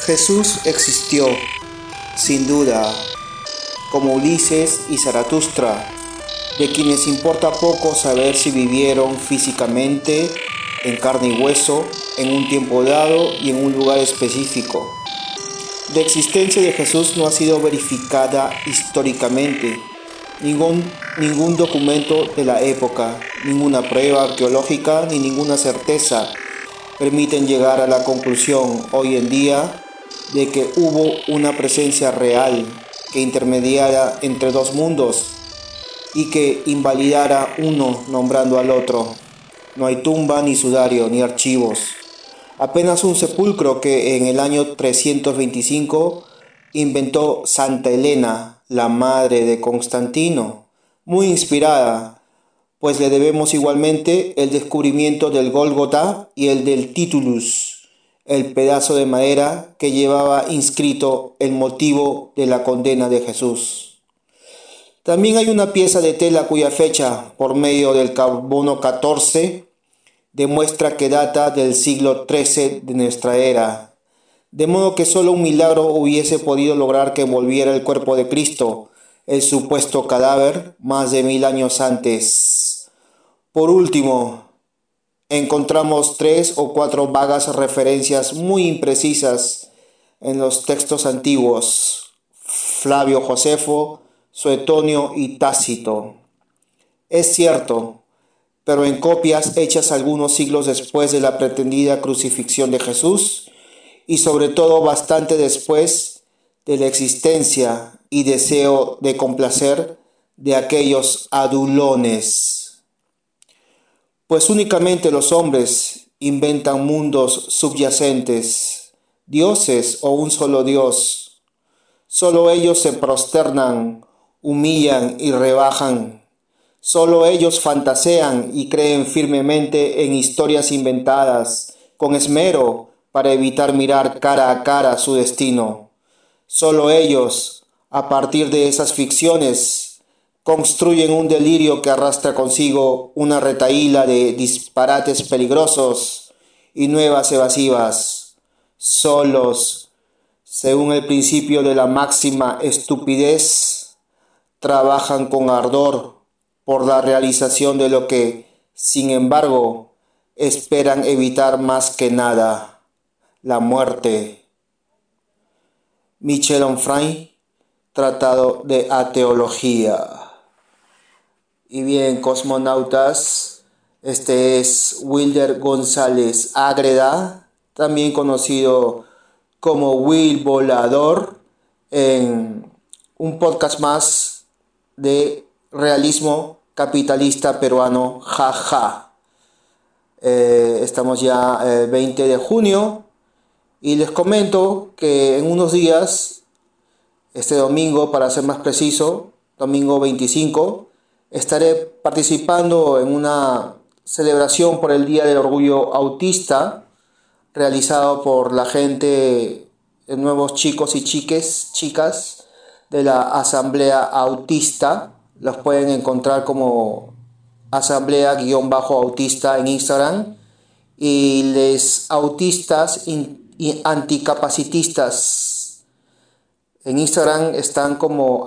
Jesús existió, sin duda, como Ulises y Zaratustra, de quienes importa poco saber si vivieron físicamente, en carne y hueso, en un tiempo dado y en un lugar específico. La existencia de Jesús no ha sido verificada históricamente. Ningún documento de la época, ninguna prueba arqueológica ni ninguna certeza permiten llegar a la conclusión hoy en día de que hubo una presencia real que intermediara entre dos mundos y que invalidara uno nombrando al otro. No hay tumba, ni sudario, ni archivos. Apenas un sepulcro que en el año 325 inventó Santa Elena, la madre de Constantino, muy inspirada, pues le debemos igualmente el descubrimiento del Gólgota y el del Titulus, el pedazo de madera que llevaba inscrito el motivo de la condena de Jesús. También hay una pieza de tela cuya fecha, por medio del carbono 14, demuestra que data del siglo XIII de nuestra era, de modo que solo un milagro hubiese podido lograr que volviera el cuerpo de Cristo, el supuesto cadáver, más de 1000 años antes. Por último, encontramos 3 o 4 vagas referencias muy imprecisas en los textos antiguos, Flavio Josefo, Suetonio y Tácito. Es cierto, pero en copias hechas algunos siglos después de la pretendida crucifixión de Jesús y sobre todo bastante después de la existencia y deseo de complacer de aquellos adulones. Pues únicamente los hombres inventan mundos subyacentes, dioses o un solo Dios. Solo ellos se prosternan, humillan y rebajan. Solo ellos fantasean y creen firmemente en historias inventadas, con esmero, para evitar mirar cara a cara su destino. Solo ellos, a partir de esas ficciones, construyen un delirio que arrastra consigo una retahíla de disparates peligrosos y nuevas evasivas. Solos, según el principio de la máxima estupidez, trabajan con ardor por la realización de lo que, sin embargo, esperan evitar más que nada, la muerte. Michel Onfray, Tratado de Ateología. Y bien, cosmonautas, este es Wilder González Ágreda, también conocido como Will Volador, en un podcast más de realismo capitalista peruano, jaja. Estamos ya el 20 de junio y les comento que en unos días, este domingo para ser más preciso, domingo 25, estaré participando en una celebración por el Día del Orgullo Autista realizado por la gente, nuevos chicos y chicas de la Asamblea Autista. Los pueden encontrar como asamblea-autista en Instagram. Y les autistas y anticapacitistas en Instagram están como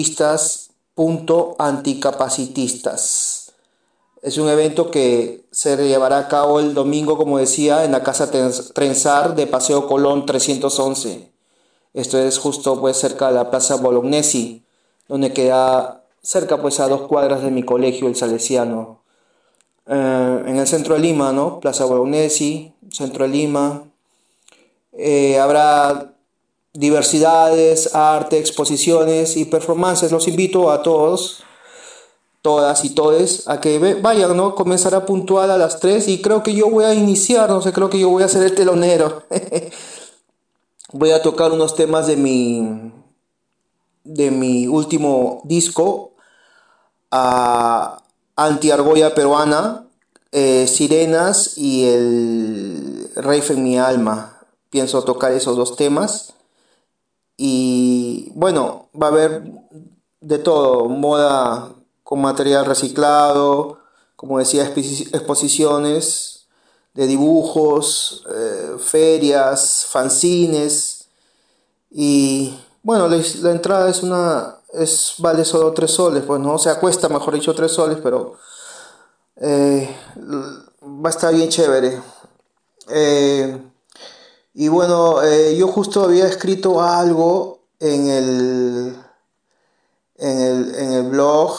autistas.anticapacitistas. Es un evento que se llevará a cabo el domingo, como decía, en la Casa Trenzar de Paseo Colón 311. Esto es justo pues cerca de la Plaza Bolognesi, donde queda cerca pues a 2 cuadras de mi colegio, el Salesiano. En el centro de Lima, ¿no? Plaza Bolognesi, centro de Lima. Habrá diversidades, arte, exposiciones y performances. Los invito a todos, todas y todes, a que vayan, ¿no? Comenzará puntual a las 3 y creo que yo voy a iniciar, no sé, creo que yo voy a ser el telonero. Voy a tocar unos temas de mi último disco, Anti-Argolla Peruana, Sirenas y el Rave en mi alma. Pienso tocar esos 2 temas. Y bueno, va a haber de todo, moda con material reciclado, como decía, exposiciones de dibujos, ferias, fanzines Y bueno, la entrada vale solo 3 soles, pues no, o sea, cuesta, mejor dicho, 3 soles, pero va a estar bien chévere. Eh, y bueno, yo justo había escrito algo en el blog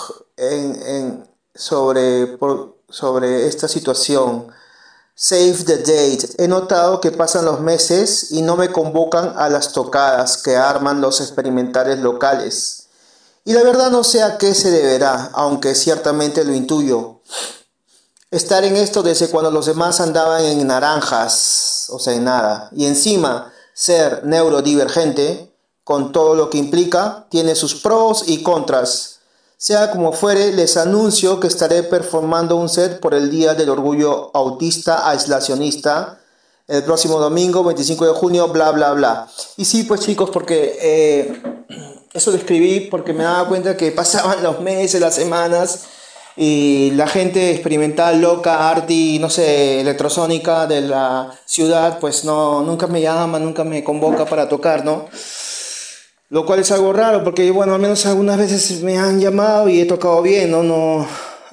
sobre esta situación. Save the date. He notado que pasan los meses y no me convocan a las tocadas que arman los experimentales locales. Y la verdad no sé a qué se deberá, aunque ciertamente lo intuyo. Estar en esto desde cuando los demás andaban en naranjas, o sea, en nada. Y encima, ser neurodivergente, con todo lo que implica, tiene sus pros y contras. Sea como fuere, les anuncio que estaré performando un set por el Día del Orgullo Autista Aislacionista el próximo domingo 25 de junio, bla, bla, bla. Y sí, pues chicos, porque eso lo escribí porque me daba cuenta que pasaban los meses, las semanas y la gente experimental, loca, arty, no sé, electrosónica de la ciudad, pues no, nunca me llama, nunca me convoca para tocar, ¿no? Lo cual es algo raro porque, bueno, al menos algunas veces me han llamado y he tocado bien, ¿no? No,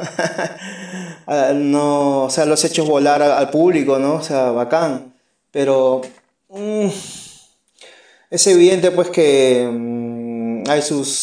no, o sea, los he hecho volar al público, ¿no? O sea, bacán. Pero mm, es evidente, pues, que hay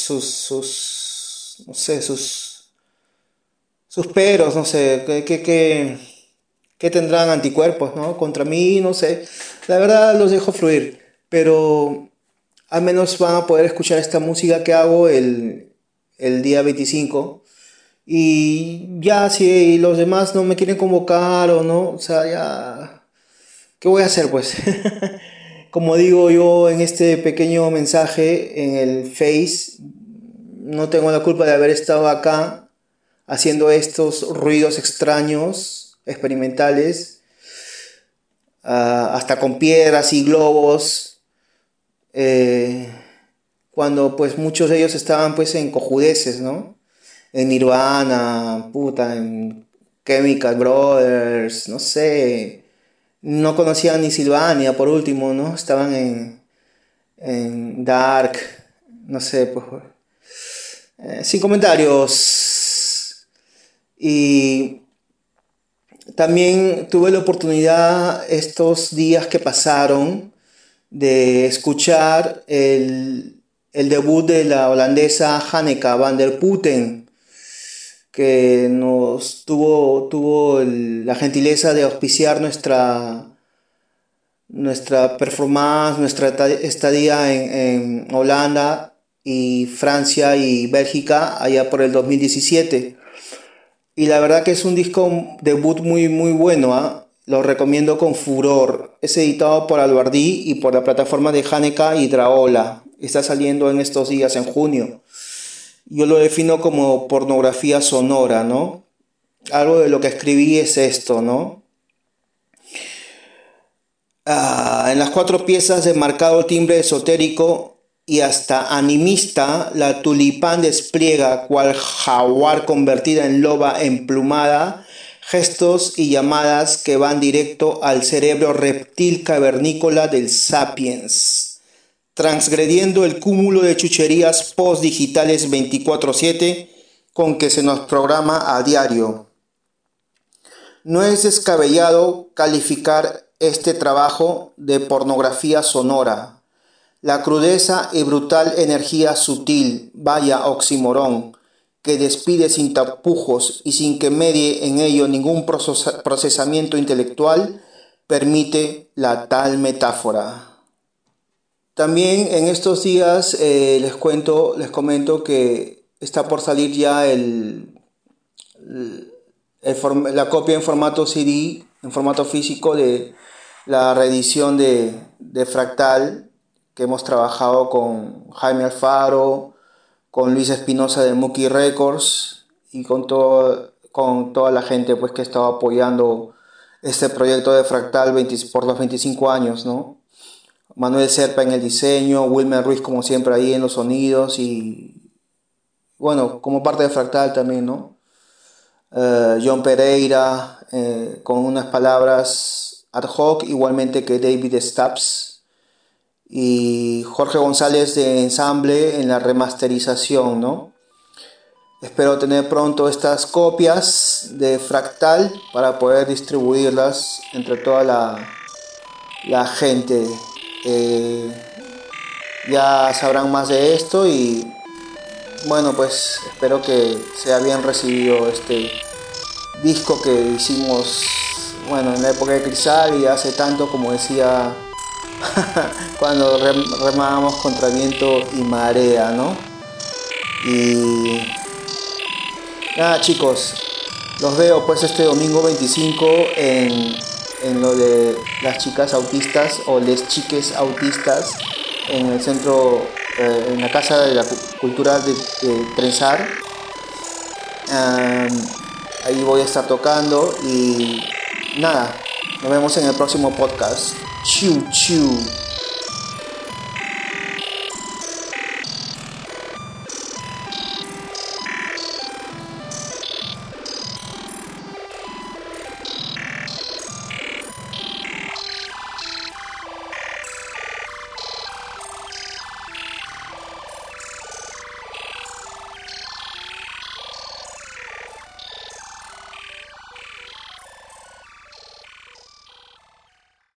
no sé, sus peros, no sé, que tendrán anticuerpos, ¿no? Contra mí, no sé. La verdad los dejo fluir, pero al menos van a poder escuchar esta música que hago el día 25. Y ya si los demás no me quieren convocar o no, o sea, ya, ¿qué voy a hacer pues? Como digo yo en este pequeño mensaje en el Face, no tengo la culpa de haber estado acá haciendo estos ruidos extraños, experimentales, hasta con piedras y globos, eh, cuando pues muchos de ellos estaban pues en cojudeces, ¿no? En Nirvana, puta, en Chemical Brothers, no sé, no conocían ni Silvania por último, ¿no? Estaban en Dark, no sé, pues, sin comentarios. Y también tuve la oportunidad estos días que pasaron de escuchar el debut de la holandesa Hanneke van der Putten, que tuvo la gentileza de auspiciar nuestra performance, nuestra estadía en Holanda y Francia y Bélgica allá por el 2017. Y la verdad que es un disco debut muy, muy bueno, ¿ah? Lo recomiendo con furor. Es editado por Albardí y por la plataforma de Haneka y Draola. Está saliendo en estos días, en junio. Yo lo defino como pornografía sonora, ¿no? Algo de lo que escribí es esto, ¿no? En las 4 piezas de marcado timbre esotérico y hasta animista, la tulipán despliega, cual jaguar convertida en loba emplumada, gestos y llamadas que van directo al cerebro reptil cavernícola del sapiens, transgrediendo el cúmulo de chucherías post-digitales 24/7 con que se nos programa a diario. No es descabellado calificar este trabajo de pornografía sonora. La crudeza y brutal energía sutil, vaya oxímoron, que despide sin tapujos y sin que medie en ello ningún procesamiento intelectual, permite la tal metáfora. También en estos días les comento que está por salir ya la copia en formato CD, en formato físico de la reedición de Fractal, que hemos trabajado con Jaime Alfaro, con Luis Espinosa de Muki Records y con toda la gente pues, que estaba apoyando este proyecto de Fractal por los 25 años, ¿no? Manuel Serpa en el diseño, Wilmer Ruiz como siempre ahí en los sonidos y bueno, como parte de Fractal también, ¿no? John Pereira con unas palabras ad hoc, igualmente que David Stubbs. y Jorge González de Ensamble en la remasterización, ¿no? Espero tener pronto estas copias de Fractal para poder distribuirlas entre toda la gente. Eh, ya sabrán más de esto y bueno, pues espero que sea bien recibido este disco que hicimos, bueno, en la época de Crisal y hace tanto, como decía, cuando remábamos contra viento y marea, ¿no? Y nada, chicos, los veo pues este domingo 25 en lo de las chicas autistas o les chiques autistas en el centro, en la Casa de la Cultura de Trenzar. Ahí voy a estar tocando y nada, nos vemos en el próximo podcast. Chiu, chiu.